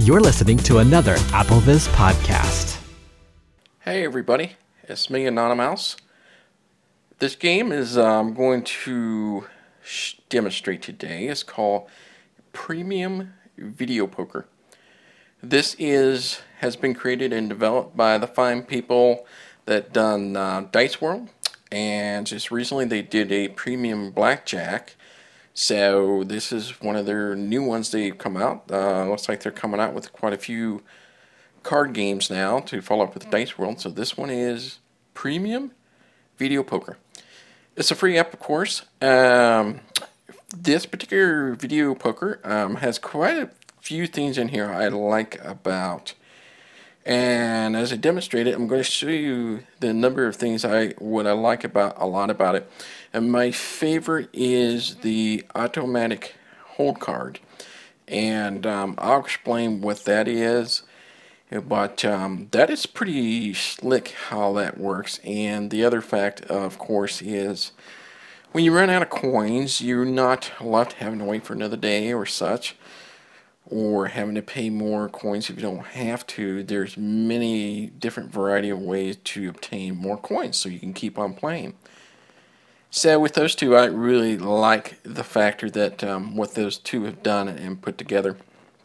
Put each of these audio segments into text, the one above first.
You're listening to another AppleVis podcast. Hey everybody, it's me, Anonymous. This game is I'm going to demonstrate today. It's called Premium Video Poker. This has been created and developed by the fine people that done Dice World, and just recently they did a Premium Blackjack. So this is one of their new ones they've come out. Looks like they're coming out with quite a few card games now to follow up with Dice World. So this one is Premium Video Poker. It's a free app, of course. This particular video poker has quite a few things in here I like about. And as I demonstrate it, I'm going to show you the number of things I like a lot about it. And my favorite is the automatic hold card. And I'll explain what that is. But that is pretty slick how that works. And the other fact, of course, is when you run out of coins, you're not left having to wait for another day or such, or having to pay more coins if you don't have to. There's many different variety of ways to obtain more coins so you can keep on playing. So with those two, I really like the factor that what those two have done and put together.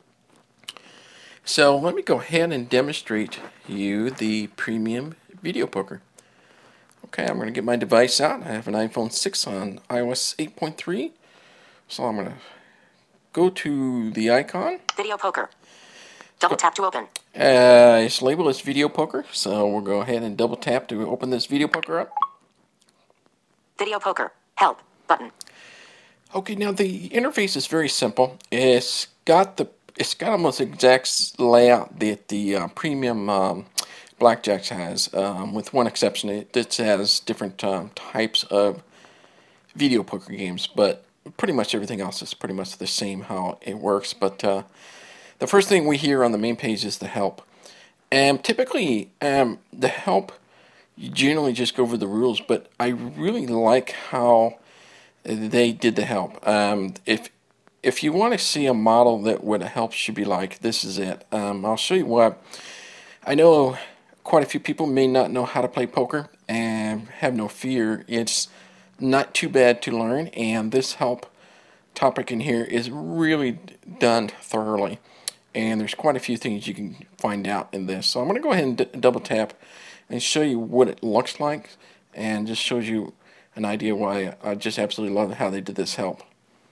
So let me go ahead and demonstrate you the Premium Video Poker. Okay, I'm going to get my device out. I have an iPhone 6 on iOS 8.3. So I'm going to go to the icon. Video Poker. Double tap to open. It's labeled as Video Poker. So we'll go ahead and double tap to open this Video Poker up. Video Poker. Help button. Okay, now the interface is very simple. It's got almost the exact layout that the Premium Blackjack has, with one exception. It has different types of video poker games, but pretty much everything else is pretty much the same how it works. But the first thing we hear on the main page is the help. And typically, the help, you generally just go over the rules, but I really like how they did the help. If you want to see a model that what a help should be like, this is it. I'll show you what. I know quite a few people may not know how to play poker, and have no fear. It's not too bad to learn, and this help topic in here is really done thoroughly. And there's quite a few things you can find out in this. So I'm going to go ahead and double tap and show you what it looks like, and just shows you an idea why I just absolutely love how they did this help.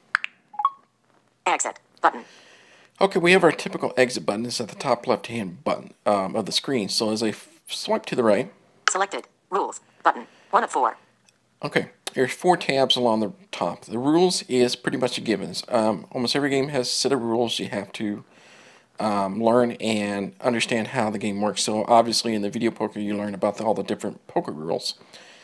Exit button. Okay, we have our typical exit button. It's at the top left-hand button of the screen. So as I swipe to the right. Selected. Rules button. 1 of 4. Okay, there's 4 tabs along the top. The rules is pretty much a given. Almost every game has a set of rules you have to learn and understand how the game works. So obviously in the video poker you learn about all the different poker rules.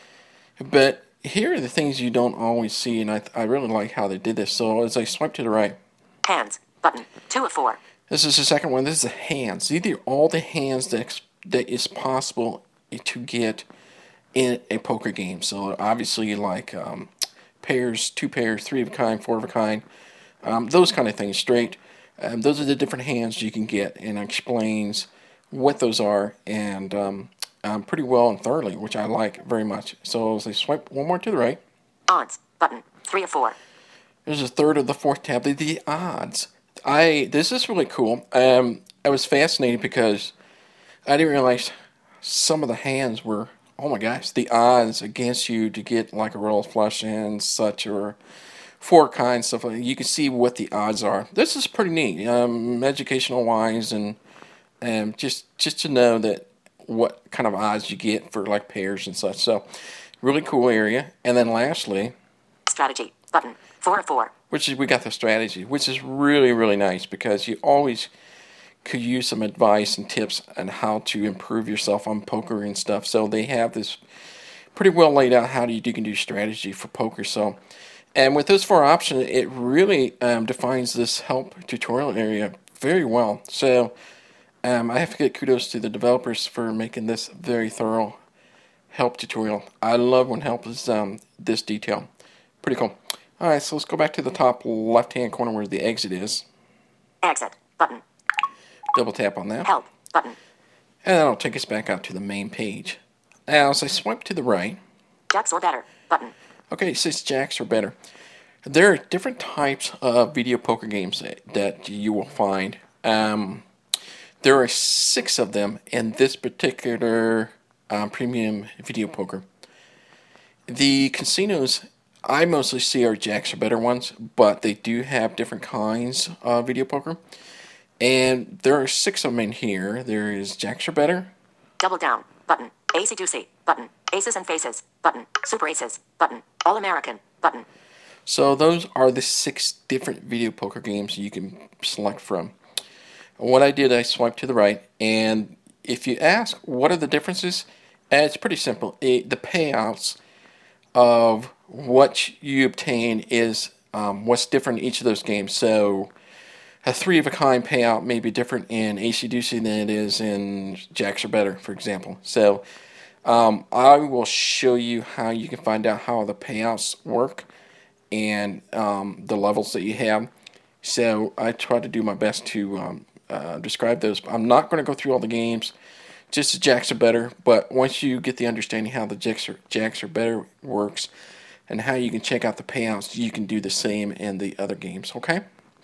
But here are the things you don't always see, and I really like how they did this. So as I swipe to the right. Hands button. 2 of 4. This is the second one. This is the hands. These are all the hands that is possible to get in a poker game. So obviously like pairs, 2 pairs, 3 of a kind, 4 of a kind, those kind of things, straight. Those are the different hands you can get, and it explains what those are, and pretty well and thoroughly, which I like very much. So as I swipe one more to the right. Odds button. 3 of 4. There's a third of the fourth tab, the odds. This is really cool. I was fascinated because I didn't realize some of the hands were, oh my gosh, the odds against you to get like a royal flush and such, or 4 kinds, stuff like that. You can see what the odds are. This is pretty neat, educational wise, and just to know that what kind of odds you get for like pairs and such. So really cool area. And then lastly, strategy button. 4 of 4. Which is, we got the strategy, which is really, really nice, because you always could use some advice and tips on how to improve yourself on poker and stuff. So they have this pretty well laid out how you can do strategy for poker. So, and with those 4 options, it really defines this help tutorial area very well. So I have to give kudos to the developers for making this very thorough help tutorial. I love when help is this detailed. Pretty cool. Alright, so let's go back to the top left-hand corner where the exit is. Exit button. Double tap on that. Help button. And that'll take us back out to the main page. Now, as I swipe to the right, Jacks or better button. okay, it says Jacks or better. There are different types of video poker games that you will find. There are 6 of them in this particular premium video poker. The casinos I mostly see are Jacks or better ones, but they do have different kinds of video poker. And there are 6 of them in here. There is Jacks or better. Double down button. Acey Deucey button. Aces and faces button. Super aces button. All American button. So those are the 6 different video poker games you can select from. What I did, I swiped to the right, and if you ask what are the differences, it's pretty simple. The payouts of what you obtain is what's different in each of those games. So a 3 of a kind payout may be different in Acey Deucey than it is in Jacks or better, for example. So I will show you how you can find out how the payouts work and the levels that you have. So I try to do my best to describe those. I'm not going to go through all the games, just the Jacks or better, but once you get the understanding how the Jacks or better works and how you can check out the payouts, you can do the same in the other games, okay?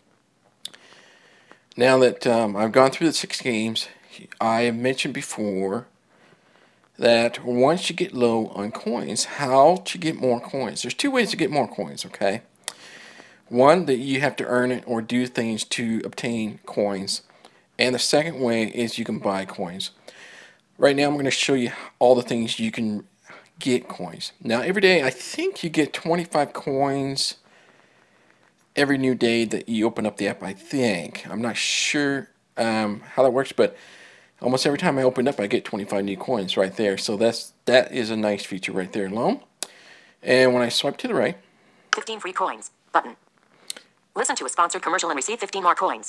Now that I've gone through the 6 games, I have mentioned before that once you get low on coins, how to get more coins. There's 2 ways to get more coins, okay? One, that you have to earn it or do things to obtain coins. And the second way is you can buy coins. Right now I'm going to show you all the things you can get coins. Now every day I think you get 25 coins every new day that you open up the app, I think. I'm not sure how that works, but almost every time I open up I get 25 new coins right there. So that is a nice feature right there alone. And when I swipe to the right, 15 free coins button. Listen to a sponsored commercial and receive 15 more coins.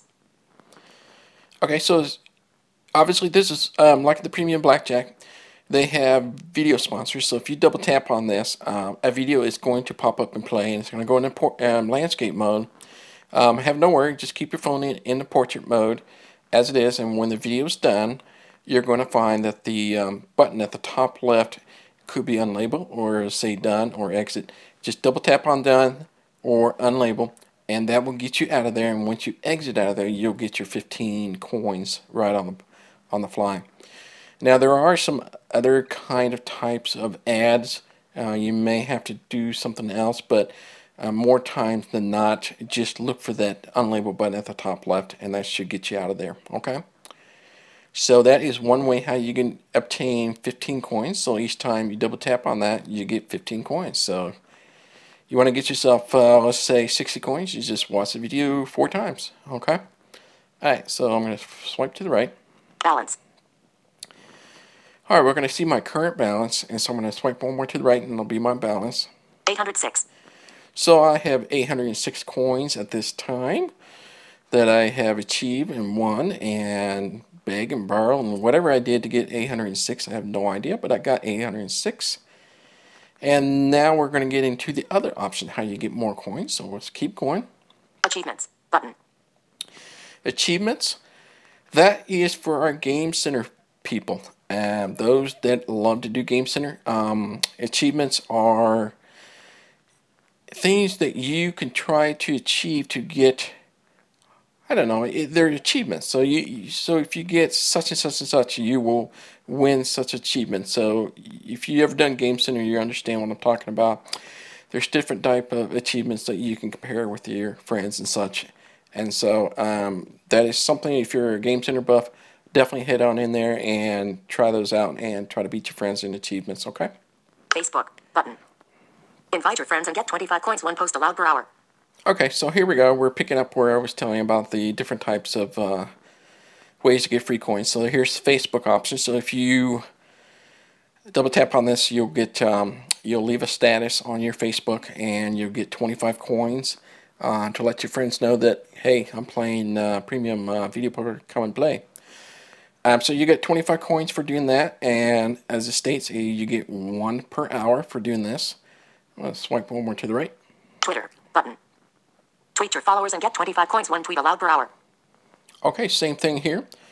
okay, so obviously this is like the premium blackjack. They have video sponsors, so if you double tap on this, a video is going to pop up and play, and it's going to go into landscape mode. Have no worry, just keep your phone in the portrait mode as it is, and when the video is done, you're going to find that the button at the top left could be unlabel or say done or exit. Just double tap on done or unlabel, and that will get you out of there, and once you exit out of there, you'll get your 15 coins right on the fly. Now there are some other kind of types of ads. You may have to do something else, but more times than not, just look for that unlabeled button at the top left, and that should get you out of there, okay? So that is one way how you can obtain 15 coins. So each time you double tap on that, you get 15 coins. So you want to get yourself, let's say 60 coins, you just watch the video 4 times, okay? Alright, so I'm going to swipe to the right. Balance. Alright, we're going to see my current balance, and so I'm going to swipe one more to the right, and it'll be my balance. 806. So I have 806 coins at this time that I have achieved and won, and beg and borrow, and whatever I did to get 806, I have no idea, but I got 806. And now we're going to get into the other option, how you get more coins. So let's keep going. Achievements button. Achievements. That is for our Game Center people. Those that love to do Game Center. Achievements are things that you can try to achieve to get, I don't know, they're achievements. So so if you get such and such and such, you will win such achievement. So if you ever done Game Center, you understand what I'm talking about. There's different type of achievements that you can compare with your friends and such. And so that is something, if you're a Game Center buff, definitely head on in there and try those out and try to beat your friends in achievements, okay? Facebook button. Invite your friends and get 25 coins, 1 post allowed per hour. Okay, so here we go. We're picking up where I was telling you about the different types of ways to get free coins. So here's Facebook options. So if you double tap on this, you'll get you'll leave a status on your Facebook, and you'll get 25 coins to let your friends know that, hey, I'm playing premium video poker. Come and play. So you get 25 coins for doing that, and as it states, you get 1 per hour for doing this. Let's swipe one more to the right. Twitter button. Tweet your followers and get 25 coins, 1 tweet allowed per hour. Okay, same thing here.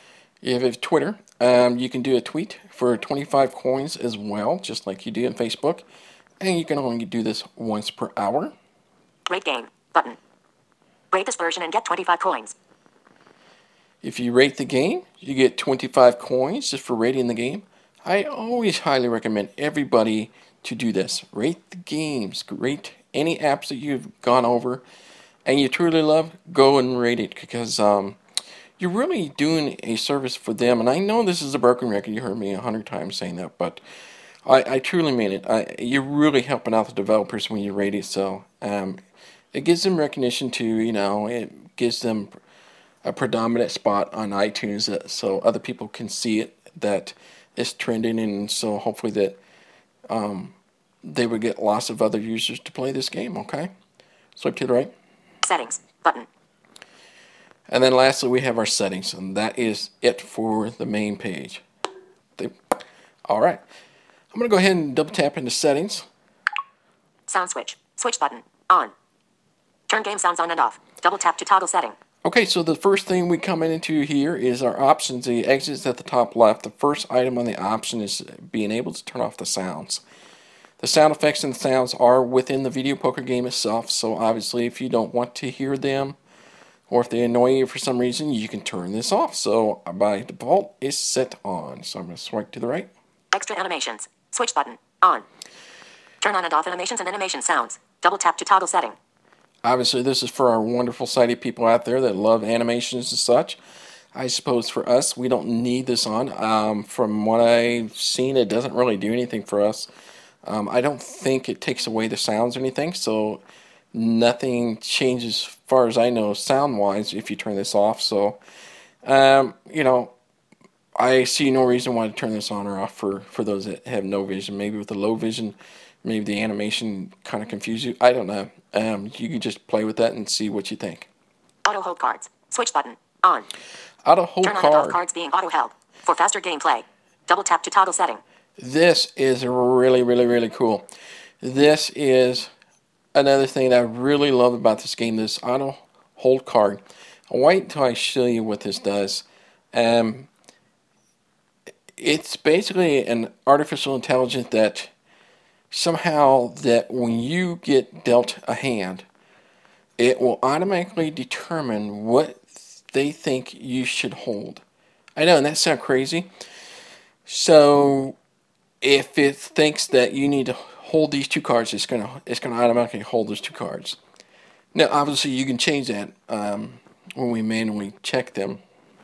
If you have Twitter, you can do a tweet for 25 coins as well, just like you do in Facebook. And you can only do this once per hour. Rate game. Button. Rate this version and get 25 coins. If you rate the game, you get 25 coins just for rating the game. I always highly recommend everybody to do this. Rate the games. Rate any apps that you've gone over and you truly love, go and rate it because you're really doing a service for them. And I know this is a broken record. You heard me 100 times saying that, but I truly mean it. You're really helping out the developers when you rate it. So it gives them recognition too. It gives them a predominant spot on iTunes so other people can see it, that it's trending, and so hopefully that they would get lots of other users to play this game, okay? Swipe to the right. Settings. Button. And then lastly, we have our settings, and that is it for the main page. All right. I'm going to go ahead and double tap into settings. Sound switch. Switch button. On. Turn game sounds on and off. Double tap to toggle setting. Okay, so the first thing we come into here is our options. The exits at the top left. The first item on the option is being able to turn off the sounds. The sound effects and the sounds are within the video poker game itself, so obviously if you don't want to hear them or if they annoy you for some reason, you can turn this off. So by default, it's set on. So I'm going to swipe to the right. Extra animations. Switch button. On. Turn on and off animations and animation sounds. Double tap to toggle setting. Obviously, this is for our wonderful sighted people out there that love animations and such. I suppose for us, we don't need this on. From what I've seen, it doesn't really do anything for us. I don't think it takes away the sounds or anything, so nothing changes, as far as I know, sound-wise, if you turn this off. So, I see no reason why to turn this on or off for those that have no vision. Maybe with the low vision, maybe the animation kind of confuse you. I don't know. You can just play with that and see what you think. Auto hold cards. Switch button. On. Auto hold Turn on and off card. cards being auto held. For faster gameplay. Double tap to toggle setting. This is really, really, really cool. This is another thing that I really love about this game, this auto hold card. I'll wait until I show you what this does. It's basically an artificial intelligence that somehow that when you get dealt a hand, it will automatically determine what they think you should hold. I know, and that sounds crazy. So if it thinks that you need to hold these two cards, it's gonna automatically hold those two cards. Now, obviously, you can change that when we manually check them.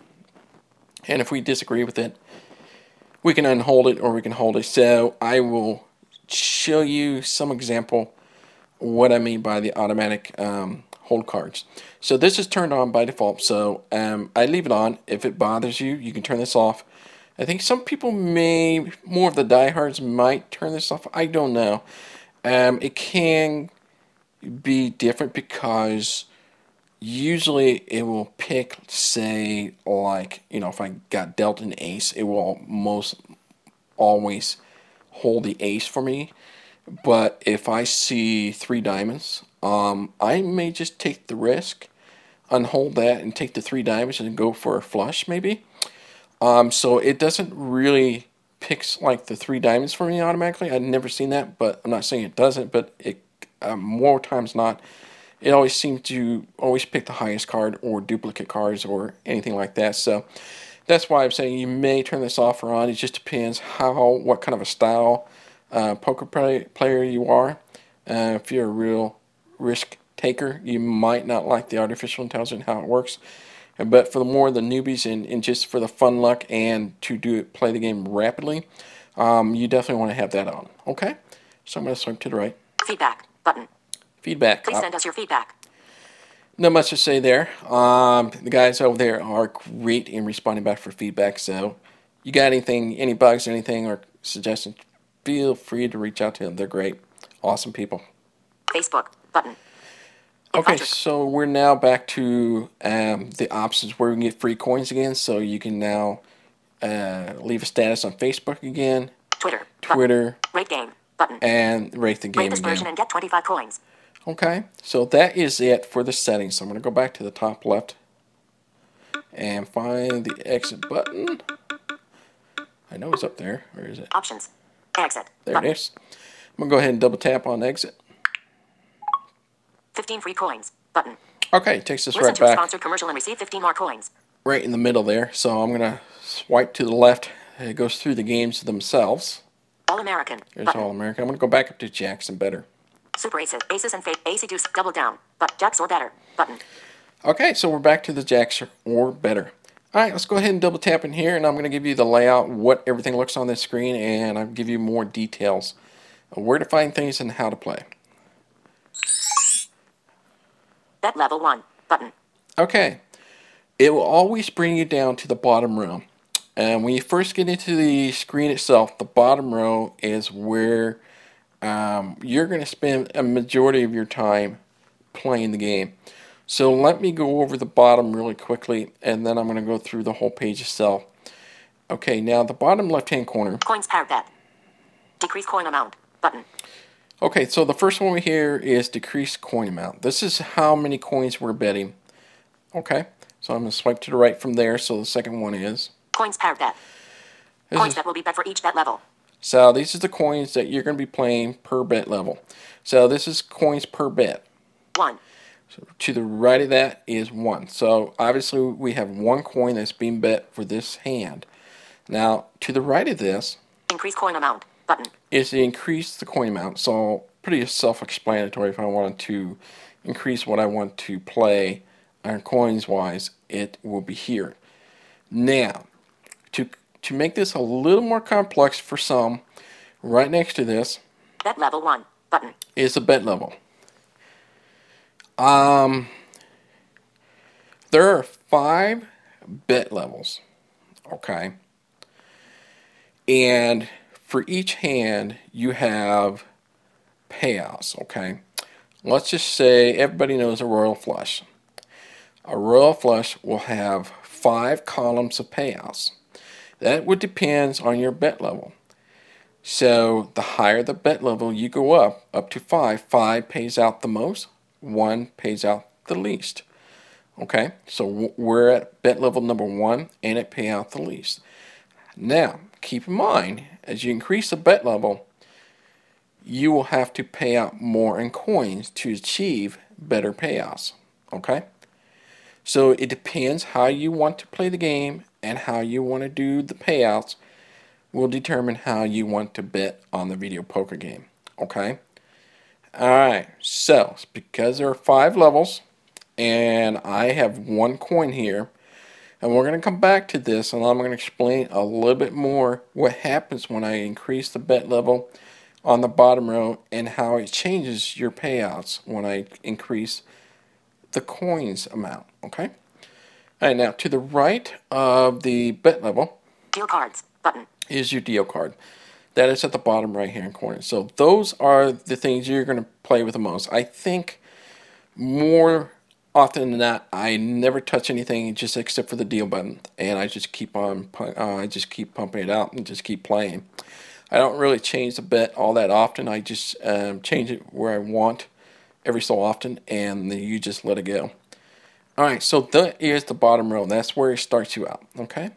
And if we disagree with it, we can unhold it or we can hold it. So I will show you some example what I mean by the automatic hold cards. So this is turned on by default. So I leave it on. If it bothers you, you can turn this off. I think some people more of the diehards might turn this off. I don't know. It can be different because usually it will pick, say, like, if I got dealt an ace, it will most always hold the ace for me. But if I see 3 diamonds, I may just take the risk, unhold that, and take the 3 diamonds and go for a flush, maybe. So it doesn't really pick like the 3 diamonds for me automatically. I've never seen that, but I'm not saying it doesn't. But it more times not, it always seems to pick the highest card or duplicate cards or anything like that. So that's why I'm saying you may turn this off or on. It just depends what kind of a style poker player you are. If you're a real risk taker, you might not like the artificial intelligence, how it works. But for the newbies and just for the fun luck and to play the game rapidly, you definitely want to have that on. Okay? So I'm going to swipe to the right. Feedback button. Feedback. Please send us your feedback. Not much to say there. The guys over there are great in responding back for feedback. So you got anything, any bugs, anything, or suggestions, feel free to reach out to them. They're great. Awesome people. Facebook button. Okay, so we're now back to the options where we can get free coins again. So you can now leave a status on Facebook again, Twitter, button. Rate game button, and rate the game rate this again. version and get 25 coins. Okay, so that is it for the settings. So I'm going to go back to the top left and find the exit button. I know it's up there. Where is it? Options. Exit. There Button. it is. I'm going to go ahead and double tap on exit. 15 free coins. Button. Okay, it takes us Listen right to a back, sponsored commercial and receive 15 more coins. right in the middle there. So I'm going to swipe to the left. It goes through the games themselves. All American. There's Button. All American. I'm going to go back up to Jacks and Better. Super aces. Aces and fate. AC deuce. Double down. But jacks or better. Button. Okay, so we're back to the Jacks or Better. All right, let's go ahead and double tap in here, and I'm going to give you the layout, what everything looks on this screen, and I'll give you more details of where to find things and how to play. Bet level 1. Button. Okay, it will always bring you down to the bottom row. And when you first get into the screen itself, the bottom row is where you're going to spend a majority of your time playing the game. So let me go over the bottom really quickly, and then I'm going to go through the whole page itself. Okay, now the bottom left-hand corner. Coins per bet. Decrease coin amount. Button. Okay, so the first one here is decrease coin amount. This is how many coins we're betting. Okay, so I'm going to swipe to the right from there, so the second one is. Coins per bet. Coins that will be bet for each bet level. So these are the coins that you're going to be playing per bet level. So this is coins per bet. 1. So to the right of that is 1. So obviously we have 1 coin that's being bet for this hand. Now to the right of this Increase coin amount. Button. is to increase the coin amount. So pretty self-explanatory. If I wanted to increase what I want to play on coins wise, it will be here. Now to make this a little more complex for some, right next to this Bet level 1. Button. is the bet level. There are 5 bet levels, okay? And for each hand, you have payouts, okay? Let's just say everybody knows a royal flush. A royal flush will have 5 columns of payouts. That would depend on your bet level. So the higher the bet level you go up to 5, 5 pays out the most, 1 pays out the least. Okay, so we're at bet level number 1 and it pay out the least. Now, keep in mind, as you increase the bet level, you will have to pay out more in coins to achieve better payouts. Okay, so it depends how you want to play the game and how you want to do the payouts will determine how you want to bet on the video poker game. Okay? Alright, so because there are 5 levels and I have 1 coin here, and we're going to come back to this and I'm going to explain a little bit more what happens when I increase the bet level on the bottom row and how it changes your payouts when I increase the coins amount. Okay? Alright, now to the right of the bet level Deal cards. Button. is your deal card. That is at the bottom right hand corner. So those are the things you're going to play with the most. I think more often than not, I never touch anything just except for the deal button, and I just keep on, pumping it out and just keep playing. I don't really change the bet all that often. I just change it where I want every so often, and then you just let it go. All right, so that is the bottom row. That's where it starts you out. Okay.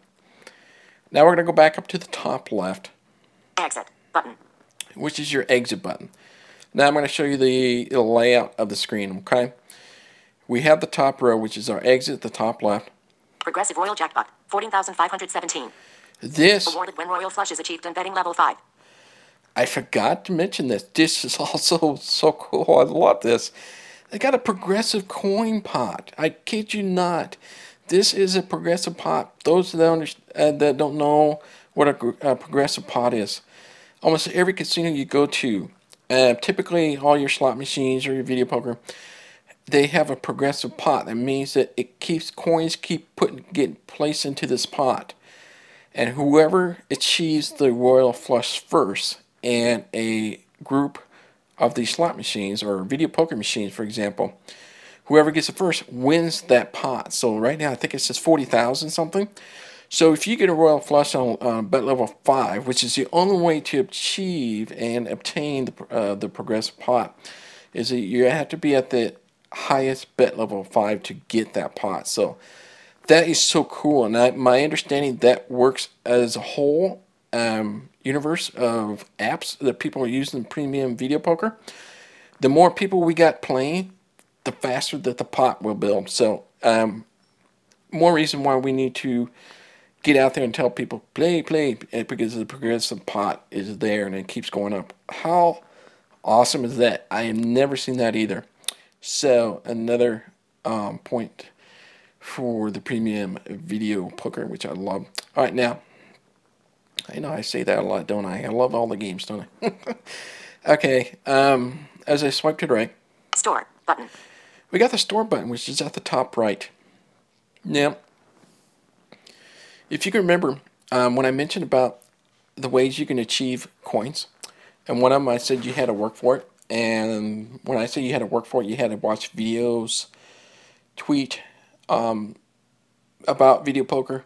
Now we're going to go back up to the top left, Exit. Button. which is your exit button. Now I'm going to show you the layout of the screen, okay? We have the top row, which is our exit, the top left. Progressive Royal Jackpot. 14,517. This, Awarded when Royal Flush is achieved in betting level 5. I forgot to mention this. This is also so cool. I love this. They got a progressive coin pot. I kid you not. This is a progressive pot. Those that don't know what a progressive pot is, almost every casino you go to, typically all your slot machines or your video poker, they have a progressive pot. That means that it keeps coins getting placed into this pot, and whoever achieves the royal flush first, and a group of these slot machines or video poker machines, for example, whoever gets it first wins that pot. So right now I think it says 40,000 something. So if you get a royal flush on bet level 5, which is the only way to achieve and obtain the progressive pot, is that you have to be at the highest bet level 5 to get that pot. So that is so cool. And my understanding that works as a whole universe of apps that people are using premium video poker. The more people we got playing, the faster that the pot will build. So more reason why we need to get out there and tell people, play, because the progressive pot is there and it keeps going up. How awesome is that? I have never seen that either. So another point for the premium video poker, which I love. All right, now, I know I say that a lot, don't I? I love all the games, don't I? Okay, as I swipe to the right, Store button. we got the store button, which is at the top right. Now, if you can remember, when I mentioned about the ways you can achieve coins, and one of them I said you had to work for it, and when I say you had to work for it, you had to watch videos, tweet about video poker,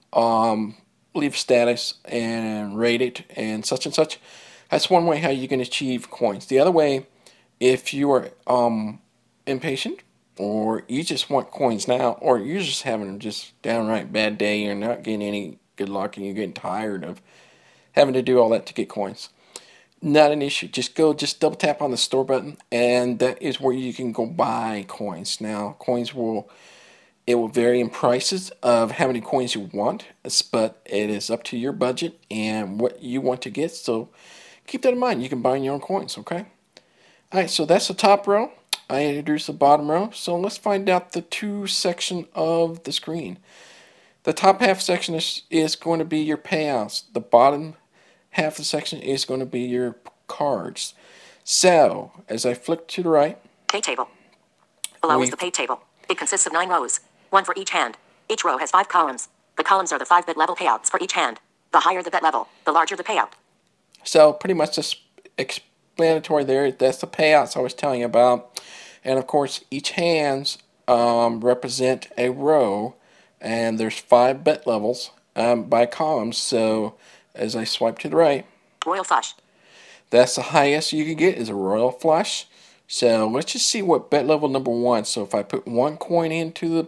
leave status, and rate it, and such. That's one way how you can achieve coins. The other way, if you are impatient, or you just want coins now, or you're just having just downright bad day, you're not getting any good luck, and you're getting tired of having to do all that to get coins, not an issue. Just double tap on the store button, and that is where you can go buy coins. Now, coins will vary in prices of how many coins you want, but it is up to your budget and what you want to get. So keep that in mind. You can buy your own coins, okay? All right, so that's the top row. I introduced the bottom row. So let's find out the two section of the screen. The top half section is going to be your payouts. The bottom half of the section is going to be your cards. So as I flick to the right, Pay table. Below is the pay table. It consists of 9 rows, one for each hand. Each row has 5 columns. The columns are the 5-bit level payouts for each hand. The higher the bet level, the larger the payout. So pretty much just explanatory there. That's the payouts I was telling you about. And of course, each hands represent a row, and there's 5 bet levels by columns. So as I swipe to the right, Royal flush. that's the highest you can get is a royal flush. So let's just see what bet level number 1. So if I put 1 coin into the,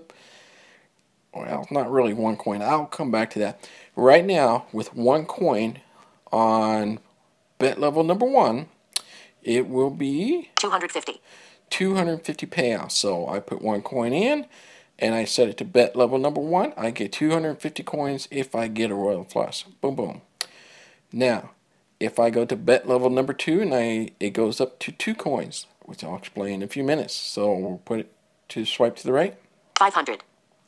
well, not really 1 coin. I'll come back to that. Right now, with 1 coin on bet level number 1, it will be 250. 250 payouts. So I put 1 coin in, and I set it to bet level number 1. I get 250 coins if I get a royal flush. Boom, boom. Now, if I go to bet level number 2, and it goes up to 2 coins, which I'll explain in a few minutes. So we'll put it to swipe to the right. 500.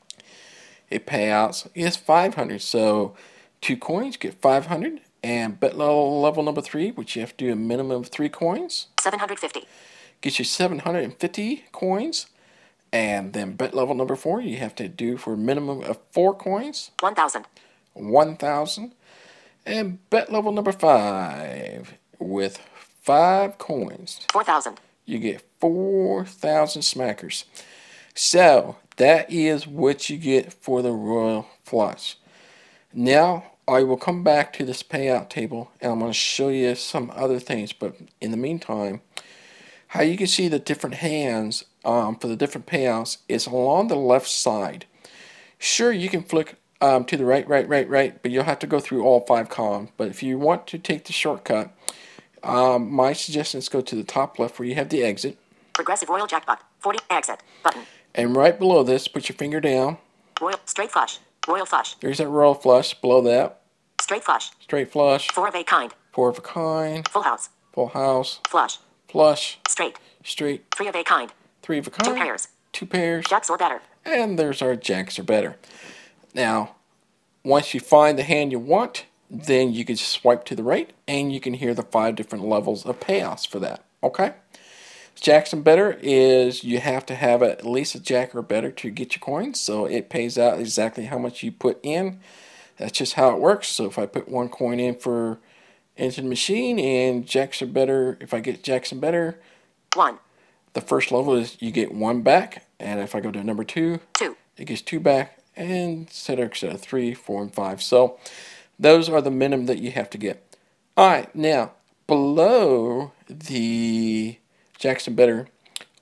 It payouts is 500. So 2 coins get 500. And bet level number 3, which you have to do a minimum of 3 coins, 750. gets you 750 coins. And then bet level number 4, you have to do for a minimum of 4 coins, 1000. 1,000. And bet level number 5, with 5 coins, 4000. you get 4,000 smackers. So that is what you get for the royal flush. Now I will come back to this payout table, and I'm going to show you some other things. But in the meantime, how you can see the different hands for the different payouts is along the left side. Sure, you can flick to the right, but you'll have to go through all 5 columns. But if you want to take the shortcut, my suggestion is go to the top left where you have the exit. Progressive Royal Jackpot. 40. Exit. Button. And right below this, put your finger down. Royal. Straight flush. Royal flush. There's that royal flush. Below that, Straight flush. straight flush, 4 of a kind. 4 of a kind, Full house. full house, Flush. flush, Straight. straight, 3 of a kind. 3 of a kind, 2 pairs. 2 pairs, Jacks or better. and there's our jacks or better. Now, once you find the hand you want, then you can just swipe to the right, and you can hear the 5 different levels of payouts for that. Okay? Jacks and better is you have to have at least a jack or better to get your coins, so it pays out exactly how much you put in. That's just how it works. So if I put 1 coin in into the machine and jacks are better, if I get jacks and better, 1. the first level is you get 1 back, and if I go to number 2, 2. it gets 2 back, and et cetera, 3, 4, and 5. So those are the minimum that you have to get. All right, now below the Jackson Better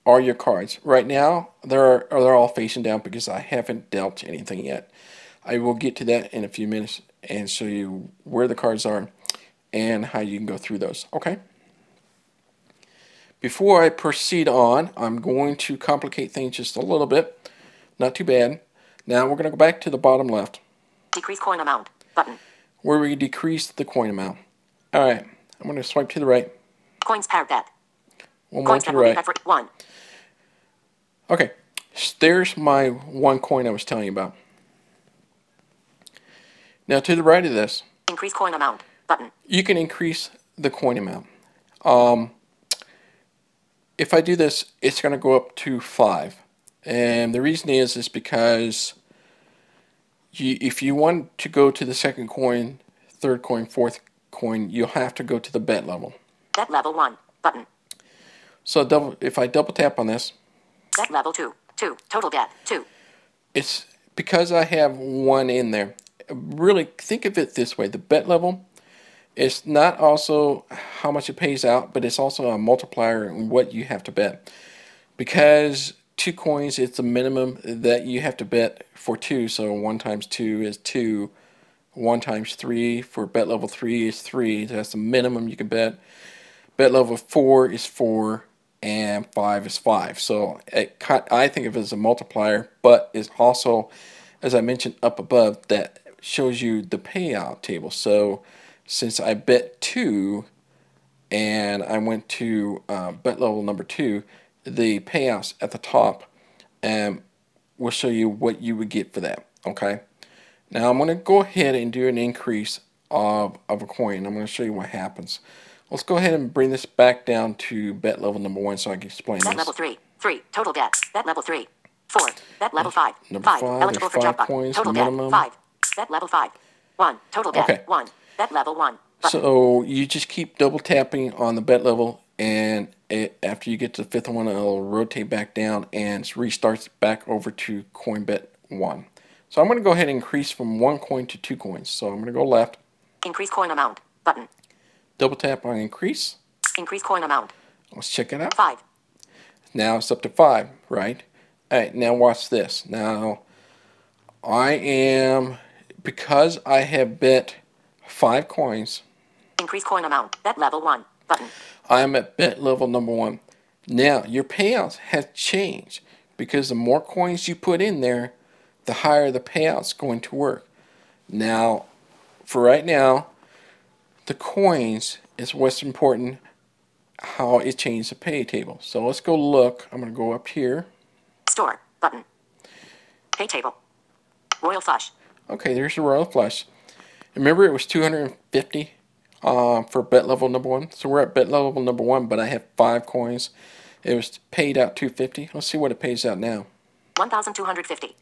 are your cards. Right now, they're all facing down because I haven't dealt anything yet. I will get to that in a few minutes and show you where the cards are and how you can go through those. Okay? Before I proceed on, I'm going to complicate things just a little bit. Not too bad. Now we're going to go back to the bottom left. Decrease coin amount. Button. Where we decrease the coin amount. Alright, I'm going to swipe to the right. Coins paired bet. One more Coins to that the will be right. bet for 1. Okay, there's my one coin I was telling you about. Now to the right of this, Increase coin amount. Button. you can increase the coin amount. If I do this, it's going to go up to 5. And the reason is because if you want to go to the second coin, third coin, fourth coin, you'll have to go to the bet level. Bet level 1. Button. So if I double tap on this, Bet level 2. 2. Total bet. 2. it's because I have 1 in there. Really think of it this way. The bet level is not also how much it pays out, but it's also a multiplier in what you have to bet. Because 2 coins, it's the minimum that you have to bet for 2. So 1 times 2 is 2. 1 times 3 for bet level 3 is 3. That's the minimum you can bet. Bet level 4 is 4. And 5 is 5. So I think of it as a multiplier, but it's also, as I mentioned up above, that shows you the payout table. So since I bet 2 and I went to bet level number 2, the payouts at the top will show you what you would get for that. Okay. Now I'm going to go ahead and do an increase of a coin. I'm going to show you what happens. Let's go ahead and bring this back down to bet level number 1 so I can explain Bet this. level 3. 3. Total bet. Bet level 3. 4. Bet level 5. Number 5. 5, Eligible there's for 5 jackpot. coins, Total minimum. bet. 5. Bet level 5. 1. Total bet. Okay. 1. Bet level 1. Button. So you just keep double tapping on the bet level, and after you get to the 5th one, it'll rotate back down and restarts back over to coin bet 1. So I'm going to go ahead and increase from 1 coin to 2 coins. So I'm going to go left. Increase coin amount. Button. Double tap on increase. Increase coin amount. Let's check it out. 5. Now it's up to 5, right? All right, now watch this. Now because I have bet 5 coins, Increase coin amount. Bet level 1. Button. I'm at bet level number 1. Now your payouts have changed because the more coins you put in there, the higher the payout's going to work. Now, for right now, the coins is what's important, how it changed the pay table. So let's go look. I'm going to go up here. Store. Button. Pay table. Royal flush. Okay, there's the Royal Flush. Remember it was 250 for bet level number 1. So we're at bet level number 1, but I have 5 coins. It was paid out 250. Let's see what it pays out now. 1,250.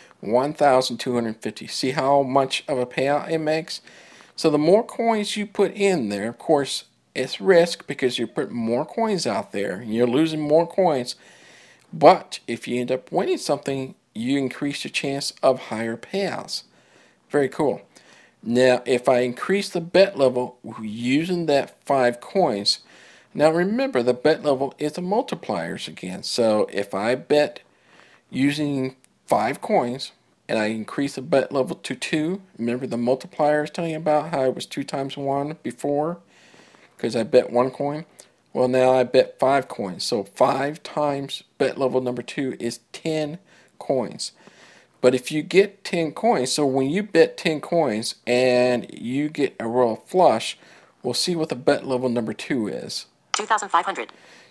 1,250. See how much of a payout it makes? So the more coins you put in there, of course, it's risk because you're putting more coins out there and you're losing more coins. But if you end up winning something, you increase your chance of higher payouts. Very cool. Now, if I increase the bet level using that 5 coins, now remember the bet level is the multipliers again. So if I bet using 5 coins and I increase the bet level to 2, remember the multiplier I was telling you about how it was 2 times 1 before because I bet 1 coin? Well, now I bet 5 coins. So 5 times bet level number 2 is 10 coins. But if you get 10 coins, so when you bet 10 coins and you get a Royal Flush, we'll see what the bet level number 2 is. 2,500.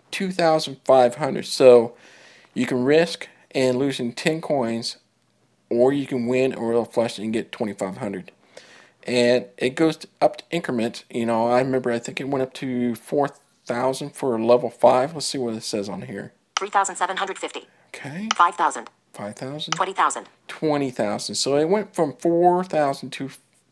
2,500. So you can risk and losing 10 coins, or you can win a Royal Flush and get 2,500. And it goes up to increments. You know, I remember I think it went up to 4,000 for level 5. Let's see what it says on here. 3,750. Okay. 5,000. 5,000. 20,000. 20,000. So it went from 4,000 to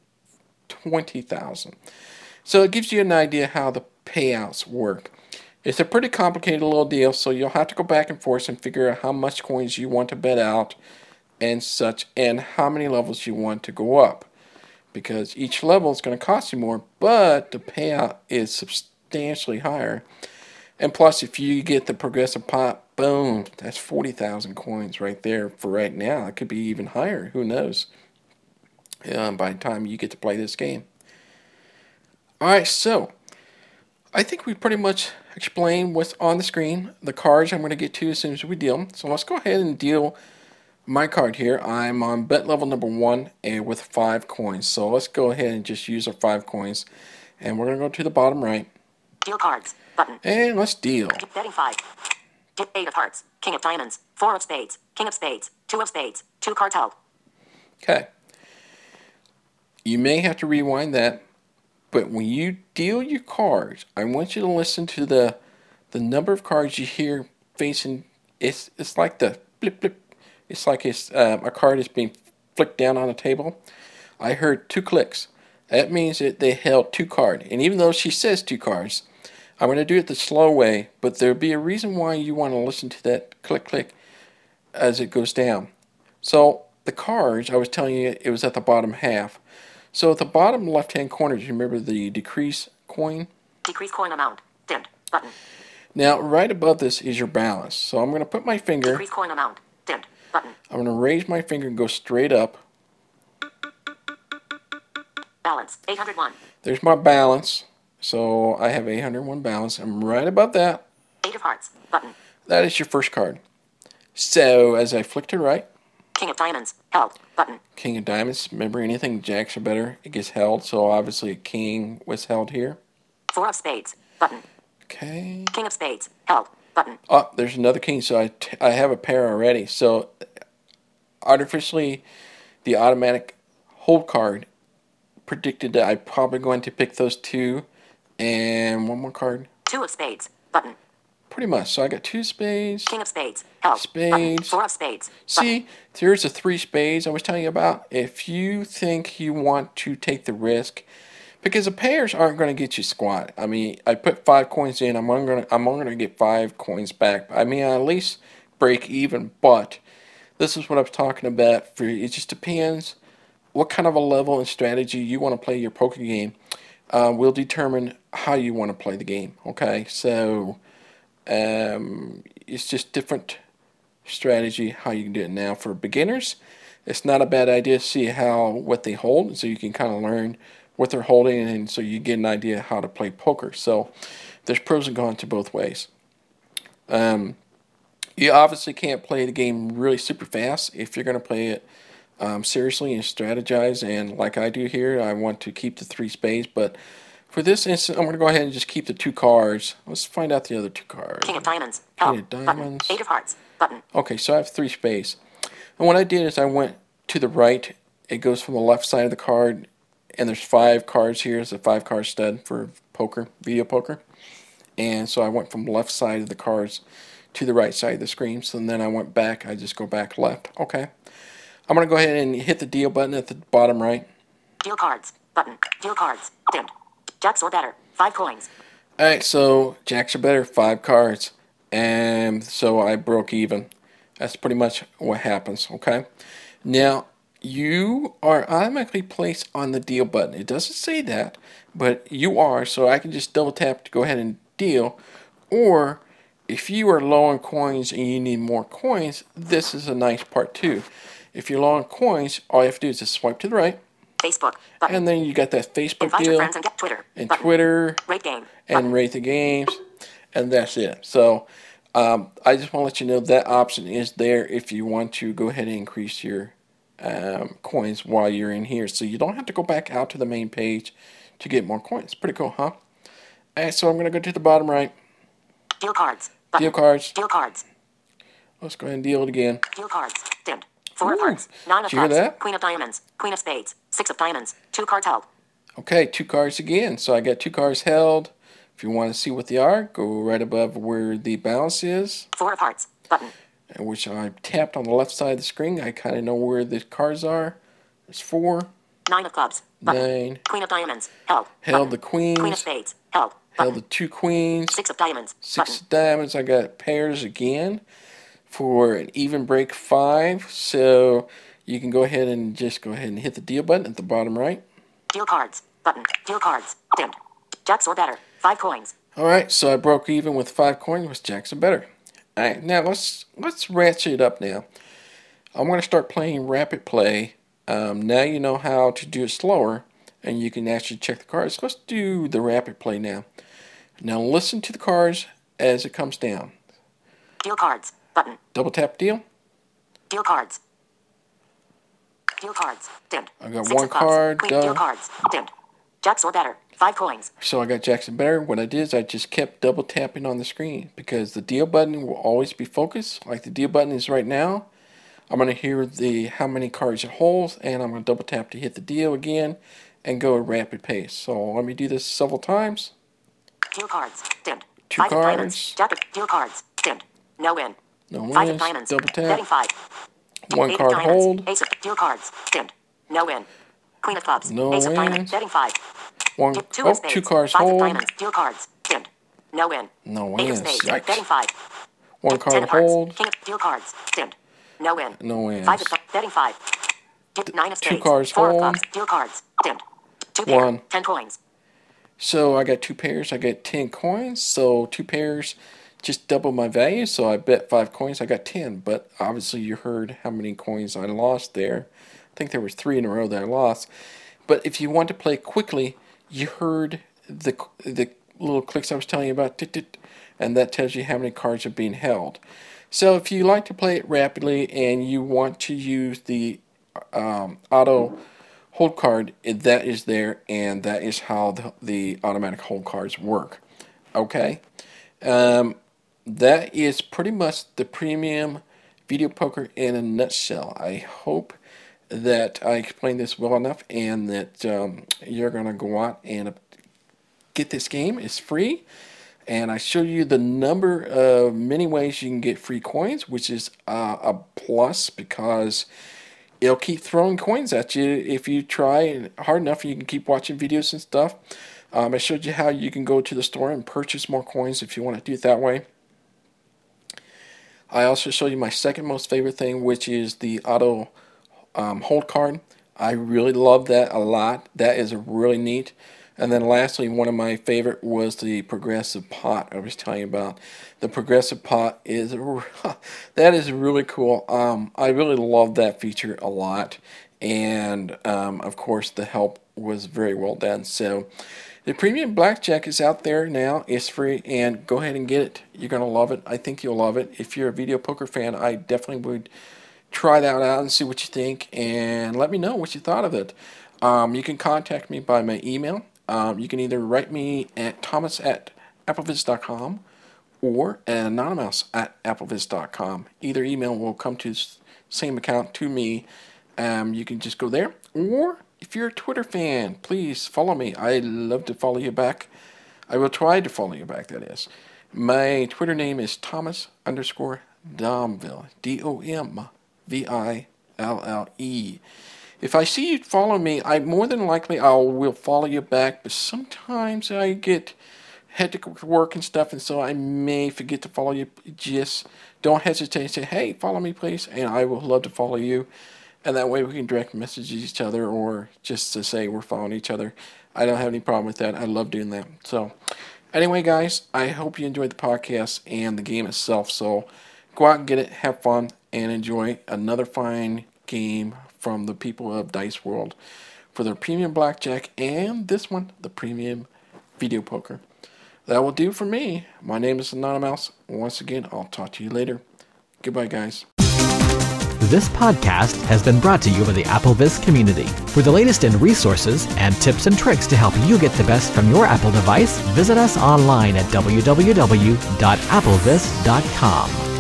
20,000. So it gives you an idea how the payouts work. It's a pretty complicated little deal, so you'll have to go back and forth and figure out how much coins you want to bet out and such, and how many levels you want to go up. Because each level is going to cost you more, but the payout is substantially higher. And plus, if you get the progressive pop Boom. That's 40,000 coins right there for right now. It could be even higher. Who knows? By the time you get to play this game. Alright, so I think we pretty much explained what's on the screen. The cards I'm going to get to as soon as we deal. So let's go ahead and deal my card here. I'm on bet level number 1 and with 5 coins. So let's go ahead and just use our 5 coins. And we're going to go to the bottom right. Deal cards. Button. And let's deal. Betting 5. 8 of hearts. King of diamonds. 4 of spades. King of spades. 2 of spades. 2 cards held. Okay. You may have to rewind that. But when you deal your cards, I want you to listen to the number of cards you hear facing. It's like the blip blip. It's like it's a card is being flicked down on a table. I heard 2 clicks. That means that they held 2 cards. And even though she says 2 cards, I'm going to do it the slow way. But there'll be a reason why you want to listen to that click click as it goes down. So the cards, I was telling you, it was at the bottom half. So at the bottom left-hand corner, do you remember the decrease coin? Decrease coin amount. Dimmed. Button. Now, right above this is your balance. So I'm going to put my finger. Decrease coin amount. Dimmed. Button. I'm going to raise my finger and go straight up. Balance. 801. There's my balance. So I have 801 balance. I'm right above that. 8 of hearts. Button. That is your first card. So as I flick to right. King of diamonds. Held. Button. King of diamonds. Remember, anything jacks or better, it gets held. So obviously a king was held here. 4 of spades. Button. Okay. King of spades. Held. Button. Oh, there's another king. So I have a pair already. So artificially, the automatic hold card predicted that I'm probably going to pick those 2 and one more card. 2 of spades. Button. Pretty much. So I got 2 spades. King of spades. Held. Spades. Button. 4 of spades. See, there's the 3 spades I was telling you about. If you think you want to take the risk, because the pairs aren't going to get you squat. I mean, I put 5 coins in. I'm only going to get 5 coins back. I mean, I at least break even. But this is what I was talking about. It just depends what kind of a level and strategy you want to play your poker game. Will determine how you want to play the game. Okay, so it's just different strategy how you can do it. Now for beginners, it's not a bad idea to see what they hold, so you can kind of learn what they're holding, and so you get an idea how to play poker. So there's pros and cons to both ways. You obviously can't play the game really super fast if you're going to play it seriously and strategize, and like I do here, I want to keep the 3 spades, but for this instance, I'm going to go ahead and just keep the 2 cards. Let's find out the other 2 cards. King of diamonds. King of diamonds. Button. 8 of hearts. Button. Okay, so I have 3 spades. And what I did is I went to the right. It goes from the left side of the card, and there's 5 cards here. It's a 5-card stud for poker, video poker. And so I went from the left side of the cards to the right side of the screen. So then I went back. I just go back left. Okay. I'm going to go ahead and hit the deal button at the bottom right. Deal cards. Button. Deal cards. Dimmed. Jacks or better. 5 coins. Alright, so jacks or better, 5 cards. And so I broke even. That's pretty much what happens, okay? Now, you are automatically placed on the deal button. It doesn't say that, but you are, so I can just double tap to go ahead and deal. Or, if you are low on coins and you need more coins, this is a nice part too. If you're low on coins, all you have to do is just swipe to the right. Facebook. Button. And then you got that Facebook Invite deal. your friends and get Twitter. And Button. Twitter. Rate game. And Button. rate the games. And that's it. So, I just want to let you know that option is there if you want to go ahead and increase your coins while you're in here. So you don't have to go back out to the main page to get more coins. Pretty cool, huh? Alright, so I'm going to go to the bottom right. Deal cards. Button. Deal cards. Deal cards. Let's go ahead and deal it again. Deal cards. Dimmed. 4 of Ooh, hearts. 9 of did you hear clubs. that? Queen of diamonds. Queen of spades. 6 of diamonds. 2 cards held. Okay, 2 cards again. So I got 2 cards held. If you want to see what they are, go right above where the balance is. 4 of hearts. Button. Which I tapped on the left side of the screen. I kind of know where the cards are. There's 4. 9 of clubs. Button. 9. Queen of diamonds. Held. Held Button. the queens. Queen of spades. Held. Held Button. the 2 queens. 6 of diamonds. 6 Button. diamonds. I got pairs again for an even break 5. So you can go ahead and hit the deal button at the bottom right. Deal cards. Button. Deal cards. Dimmed. Jacks or better. 5 coins. Alright, so I broke even with 5 coins with jacks and better. All right, now let's ratchet it up now. I'm going to start playing Rapid Play. Now you know how to do it slower, and you can actually check the cards. Let's do the Rapid Play now. Now listen to the cards as it comes down. Deal cards. Button. Double tap deal. Deal cards. Deal cards. Dimmed. I got 6 one of clubs. card. Queen. Deal cards. Dimmed. Jacks or better. 5 coins. So I got Jackson better. What I did is I just kept double tapping on the screen because the deal button will always be focused like the deal button is right now. I'm going to hear how many cards it holds, and I'm going to double tap to hit the deal again and go at rapid pace. So let me do this several times. Deal cards. Dimmed. 2 5 cards. of diamonds. Jack of deal cards. Dimmed. No win. No 5 of wins. diamonds. Double tap. Betting 5. 1 8 card of diamonds. hold. Ace of deal cards. Dimmed. No win. Queen of clubs. No Ace of diamonds. wins. Betting 5. 1. 2 of 2 spades. cards 5 of hold. diamonds. Deal cards. Dimmed. No win. No 8 of wins. spades. Yikes. Betting 5. 1 10 card of hearts. hold. King of deal cards. Dimmed. No win. No wins. 5 of betting 5. 9 of spades. 2 cards 4 of hold. clubs. Deal cards. Dimmed. 2 pair. 1. 10 coins. So I got 2 pairs. I get 10 coins. So 2 pairs just double my value. So I bet 5 coins. I got 10. But obviously you heard how many coins I lost there. I think there was 3 in a row that I lost. But if you want to play quickly, you heard the little clicks I was telling you about. And that tells you how many cards are being held. So if you like to play it rapidly and you want to use the auto hold card, that is there, and that is how the automatic hold cards work. Okay? That is pretty much the premium video poker in a nutshell. I hope that I explained this well enough and that you're going to go out and get this game. It's free. And I show you the number of many ways you can get free coins, which is a plus because it'll keep throwing coins at you if you try hard enough. You can keep watching videos and stuff. I showed you how you can go to the store and purchase more coins if you want to do it that way. I also show you my second most favorite thing, which is the auto hold card. I really love that a lot. That is really neat. And then lastly, one of my favorite was the progressive pot I was telling you about. The progressive pot is that is really cool. I really love that feature a lot. And of course, the help was very well done. So the premium blackjack is out there now. It's free, and go ahead and get it. You're going to love it. I think you'll love it. If you're a video poker fan, I definitely would try that out and see what you think. And let me know what you thought of it. You can contact me by my email. You can either write me at thomas@appleviz.com or anonymous@appleviz.com. Either email will come to the same account to me. You can just go there. Or if you're a Twitter fan, please follow me. I'd love to follow you back. I will try to follow you back, that is. My Twitter name is Thomas_Domville. DOMVILLE. If I see you follow me, I more than likely will follow you back, but sometimes I get hectic work and stuff, and so I may forget to follow you. Just don't hesitate to say, hey, follow me, please, and I will love to follow you. And that way we can direct message each other or just to say we're following each other. I don't have any problem with that. I love doing that. So anyway, guys, I hope you enjoyed the podcast and the game itself. So go out and get it, have fun, and enjoy another fine game from the people of Dice World for their premium blackjack and this one, the premium video poker. That will do for me. My name is Anonymous. Once again, I'll talk to you later. Goodbye, guys. This podcast has been brought to you by the AppleVis community. For the latest in resources and tips and tricks to help you get the best from your Apple device, visit us online at www.applevis.com.